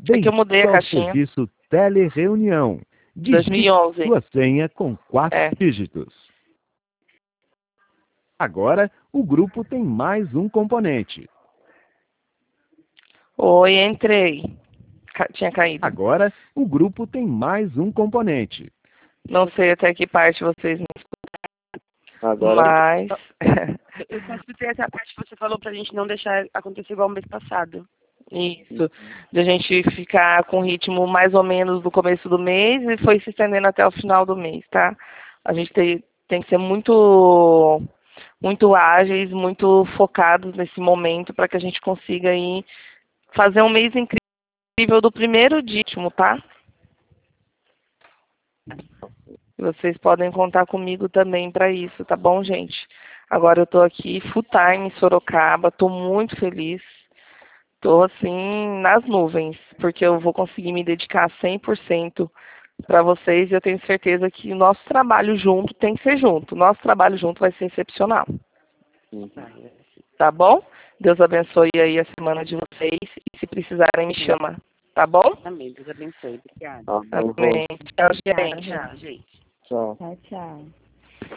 É que eu mudei a caixinha. Serviço Telereunião. Digite 2011. sua senha com 4 É. dígitos. Agora, o grupo tem mais um componente. Oi, entrei. Tinha caído. Agora, o grupo tem mais um componente. Não sei até que parte vocês me Agora, mas... Eu só escutei essa parte que você falou pra gente não deixar acontecer igual o mês passado. Isso, de a gente ficar com o ritmo mais ou menos do começo do mês e foi se estendendo até o final do mês, tá? A gente tem que ser muito ágeis, muito focados nesse momento para que a gente consiga aí fazer um mês incrível do primeiro ritmo, tá? Vocês podem contar comigo também para isso, tá bom, gente? Agora eu tô aqui full time em Sorocaba, tô muito feliz. Tô assim nas nuvens, porque eu vou conseguir me dedicar 100% para vocês e eu tenho certeza que o nosso trabalho junto tem que ser junto. O nosso trabalho junto vai ser excepcional. Tá bom? Deus abençoe aí a semana de vocês e se precisarem me chama. Tá bom? Amém. Deus abençoe. Obrigada. Amém. Tchau, gente. Tchau, gente. tchau. Tchau, tchau.